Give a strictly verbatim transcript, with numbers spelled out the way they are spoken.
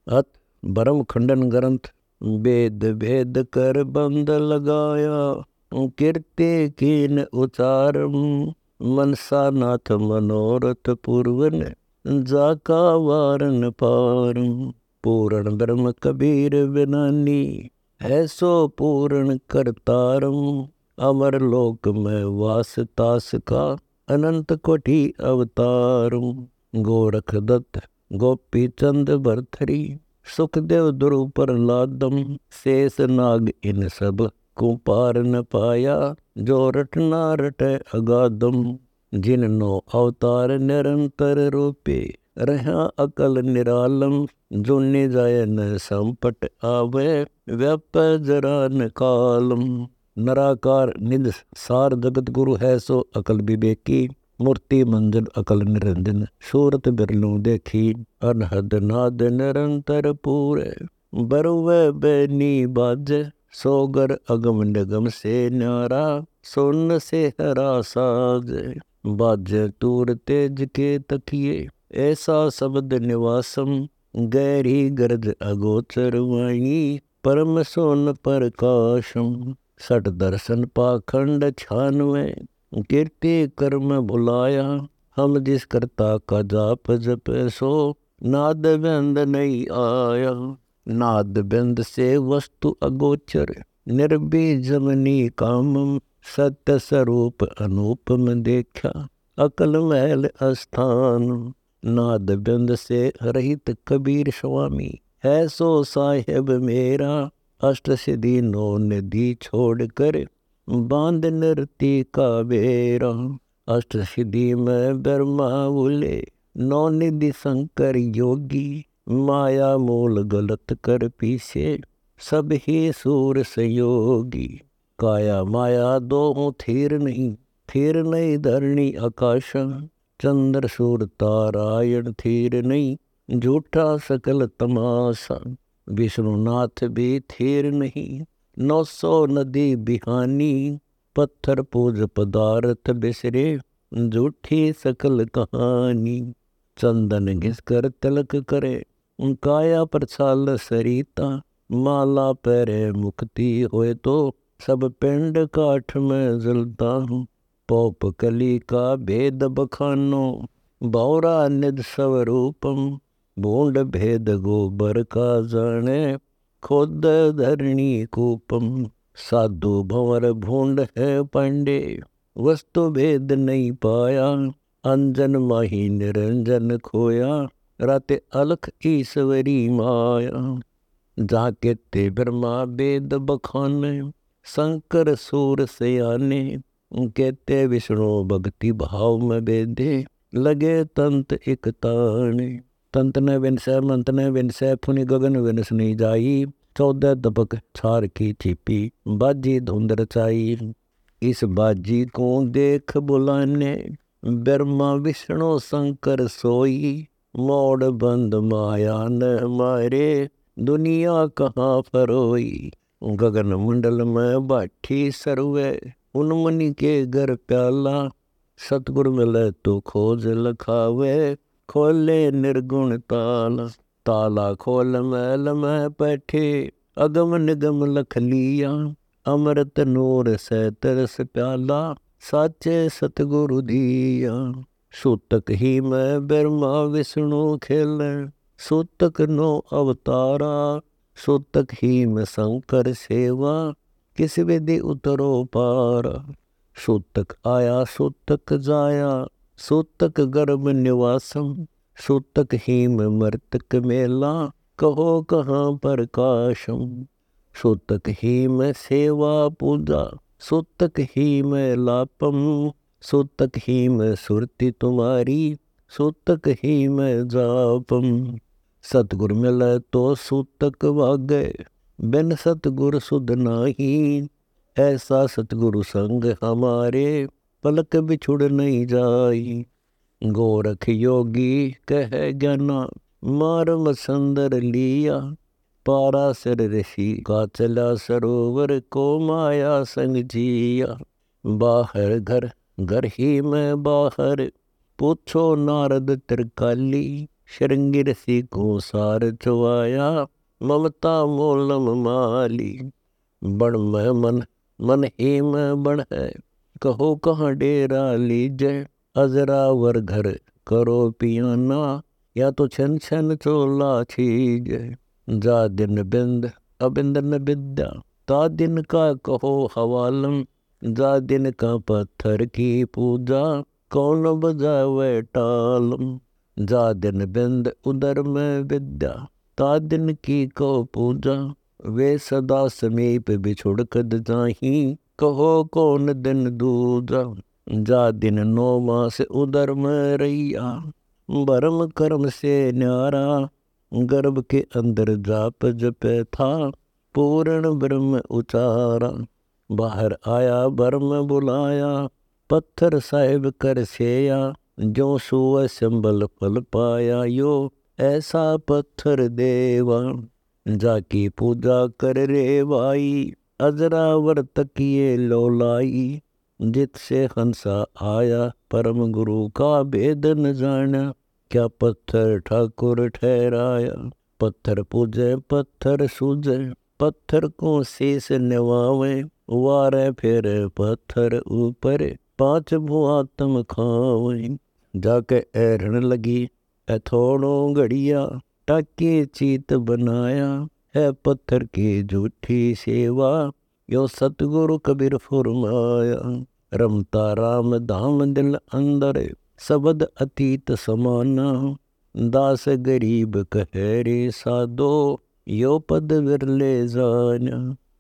अत भरम खंडन ग्रंथ वेद भेद कर बंद लगाया, कीर्ति कीन उचारम मनसा नाथ मनोरथ पूर्वन जाका वारन पारम। पूर्ण ब्रह्म कबीर बिनानी ऐसो पूर्ण करतारम, अमर लोक में वास तास का अनंत कोटि अवतारम। गोरख दत्त गोपी चंद भरथरी सुखदेव ध्रुव प्रहलादम, शेष नाग इन सब को पार न पाया, जो रटना रटे अगाधम। जिन नो अवतार निरंतर रूपे रहा अकल निरालम, जुने जाय न संपट आवे व्याप जरा न कालम। नराकार निज सार जगत गुरु है सो अकल विवेकी, मूर्ति मंजन अकल निरंजन सूरत बिरलू देखी। अनहद नाद निरंतर पूरे बरुवे बैनी बाज, सोगर अगम निगम से न्यारा सुन से हरा साज। बाजे तूर तेज के तकिए ऐसा शब्द निवासम, गहरी गरज अगोचर वाणी परम सोन प्रकाशम। सठ दर्शन पाखंड छानवे कीर्ति कर्म बुलाया, हम जिस करता का जाप जप सो नाद बिंद नहीं आया। नाद बिंद से वस्तु अगोचर निर्बीजमनी कामम, सत्य स्वरूप अनूपम देखा अकल महल अस्थान। नाद बिंद से रहित कबीर स्वामी है सो साहेब मेरा, अष्ट सिद्धि नौ निधि छोड़ कर बांध नरती का बेरा। अष्ट सिद्धि में ब्रह्मा बोले नौ निधि शंकर योगी, माया मूल गलत कर पीछे सब ही सूर संयोगी। काया माया दो थीर नहीं, थीर नहीं धरणी आकाश, चंद्र सूर तारायण थीर नहीं, झूठा सकल तमाशा। विष्णुनाथ भी थीर नहीं, नौ सौ नदी बिहानी, पत्थर पूज पदार्थ बिसरे झूठी सकल कहानी। चंदन घिसकर तिलक करे काया प्रसाल सरिता, माला पैरे मुक्ति होए तो सब पिंड काठ में जलता हूँ। पोप कली का भेद बखानो बौरा निज स्वरूपम, भूंड भेद गोबर का जाने खुद धरणी कूपम। साधु भंवर भूंड है पांडे वस्तु भेद नहीं पाया, अंजन माही निरंजन खोया राते अलख ईश्वरी माया। जाके ते ब्रह्मा वेद बखाने शंकर सूर सयाने, कहते विष्णु भक्ति भाव में वेदे लगे तंत एक ताने। तंत ने विनसै मंत ने विनसै फुनि गगन विनस नहीं जाई, चौदह दबक छार की छिपी बाजी धुंध रचाई। इस बाजी को देख बुलाने ब्रह्मा विष्णु शंकर सोई, मोड़ बंद माया न मारे दुनिया कहाँ फरोई। गगन मंडल में बाठी सरवे उन्मनी के घर प्याला, सतगुरु मिले तो खोज लखावे खोले निर्गुण ताला। ताला खोल मैल में बैठे अगम निगम लख लिया, अमृत नूर से तरस प्याला साचे सतगुरु दिया। सूतक ही में ब्रह्मा विष्णु खेले सूतक नो अवतारा, सूतक ही में शंकर सेवा किस विधि उतरो पारा। सूतक आया सूतक जाया सूतक गर्भ निवासम, सूतक ही में मर्तक मेला कहो कहाँ प्रकाशम। सूतक ही में सेवा पूजा सूतक ही में लापम, सूतक ही में सुरति तुम्हारी सूतक ही में जापम। सतगुरु मिले तो सूतक वागे बिन सतगुरु सुध नाही, ऐसा सतगुरु संग हमारे पलक बिछुड़ नहीं जाई। गोरख योगी कह ज्ञाना मारम संदर लिया, पाराशर ऋषि का चला सरोवर को माया संग जिया। बाहर घर घर ही में बाहर पूछो नारद त्रिकाली, श्रृंगी रसी को सार चुआया, ममता मोलम माली। बण में मन मन ही में बण है, कहो कहाँ डेरा लीजे। अजरावर घर करो पियाना, या तो छन छन चोला छीजे। जा दिन बिंद अबिंदन विद्या, ता दिन का कहो हवालम। जा दिन का पत्थर की पूजा, कौन बजावे टालम। जा दिन बिंद उदर में विद्या, ता दिन की को पूजा। वे सदा समीप बिछुड़ कद जाही, कहो कौन दिन दूजा। जा दिन नौ मास उदर में रैया, भरम कर्म से न्यारा। गर्भ के अंदर जाप जपे था, पूर्ण ब्रह्म उचारा। बाहर आया ब्रह्म बुलाया, पत्थर साहिब कर सेया। जो सुअ संबल फल पाया, यो ऐसा पत्थर देवा। जाकी पूजा कर रे भाई, अजरावर तकिए लोलाई। जित से हंसा आया, परम गुरु का भेद न जाना। क्या पत्थर ठाकुर ठहराया, पत्थर पूजे पत्थर सूझे। पत्थर को शीस निवावे, वारे फिर पत्थर ऊपर। पांच भुआ तम खावे। जाके ऐरण लगी थोड़ो घड़िया, टाके चीत बनाया। है पत्थर की झूठी सेवा, यो सतगुरु कबीर फुरमाया। रमता राम धाम दिल अंदर, शब्द अतीत समाना। दास गरीब कहे रे साधो, यो पद विरले जाना।